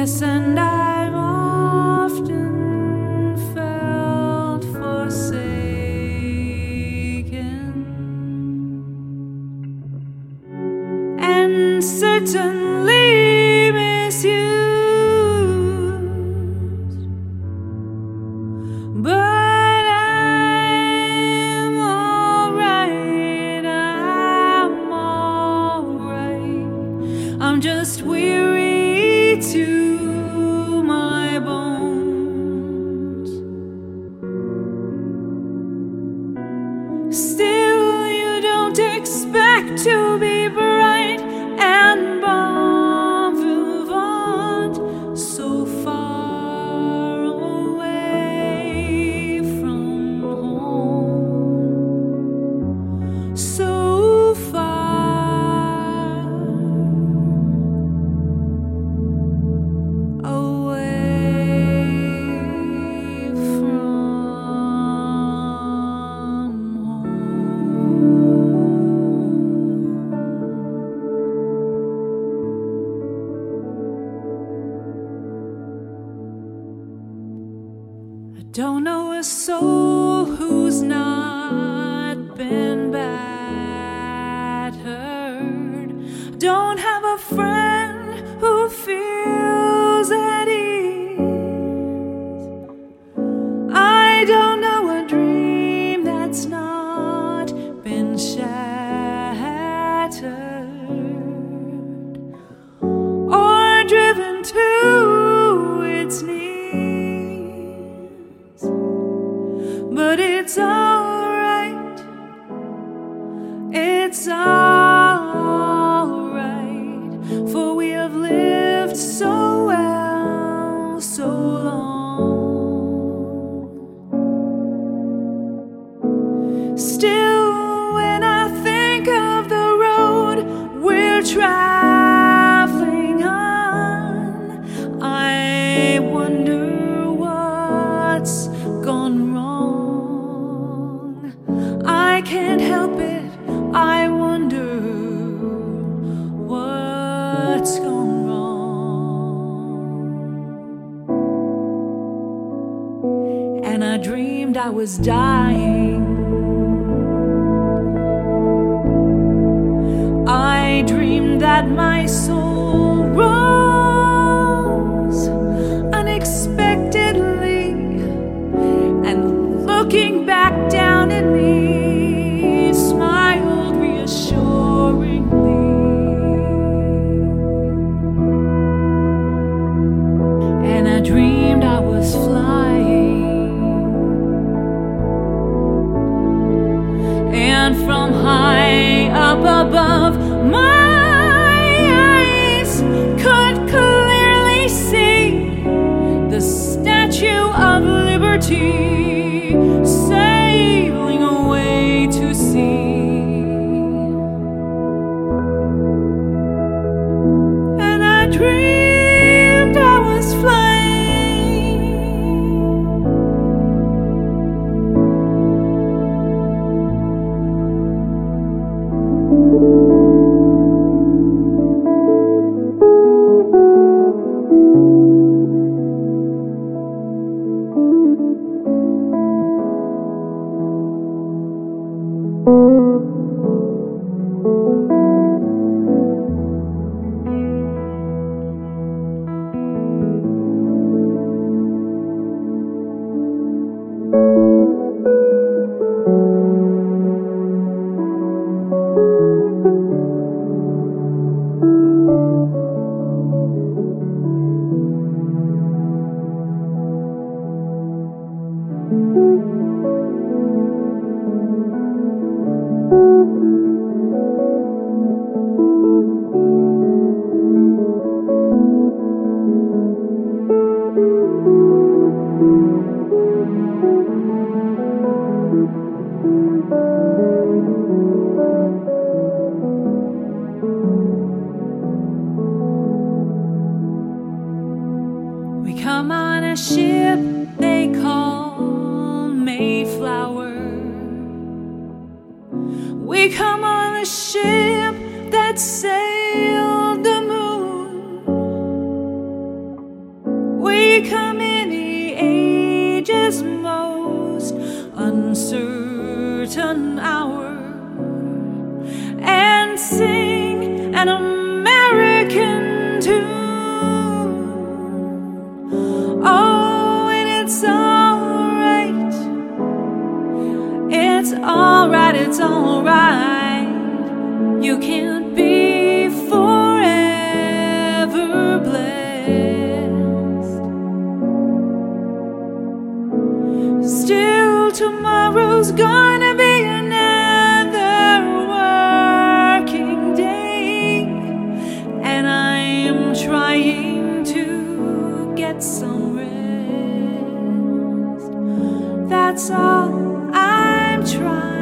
Yes, and I've often felt forsaken and certainly misused, but I'm alright, I'm alright. I'm just weary to my bones. Still, you don't expect to be bright and bon-vivant so far away from home, so far away from I don't know a soul who's not been battered. I don't have a friend who feels at ease. I don't know a dream that's not been shattered or driven to its knees. But it's alright, it's alright, for we have lived so well, so long. Still, when I think of the road we're traveling on, I wonder what's gone wrong. I can't help it, I wonder what's gone wrong. And I dreamed I was dying. I dreamed that my soul rose unexpectedly, and looking back down at me, smiled reassuringly. And I dreamed I was flying, and from high up above, my eyes could clearly see the Statue of Liberty sailing away to sea. And I dreamed I was flying. We come on a ship they call Mayflower. We come on a ship that sailed the moon. this most uncertain hour and sing an American tune. Oh, and it's alright, it's alright, it's alright. You can't be forever blessed. Still, tomorrow's gonna be another working day, and I am trying to get some rest. That's all I'm trying.